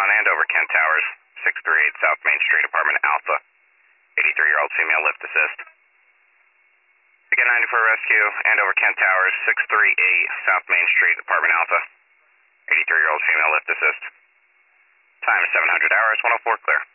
on Andover, Kent Towers, 638 South Main Street, apartment Alpha. 83-year-old female, lift assist. Begin 94 rescue, Andover, Kent Towers, 638 South Main Street, apartment Alpha. 83-year-old female, lift assist. Time 700 hours, 104 clear.